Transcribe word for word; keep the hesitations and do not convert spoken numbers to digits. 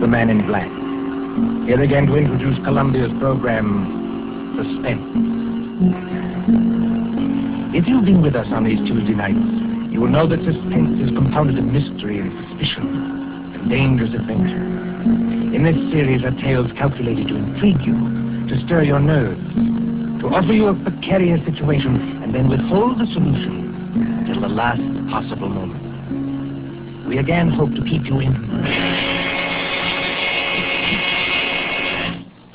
the Man in Black. Here again to introduce Columbia's program, Suspense. If you've been with us on these Tuesday nights, you will know that suspense is compounded of mystery and suspicion and dangerous adventure. In this series are tales calculated to intrigue you, to stir your nerves, to offer you a precarious situation, and then withhold the solution until the last possible moment. We again hope to keep you in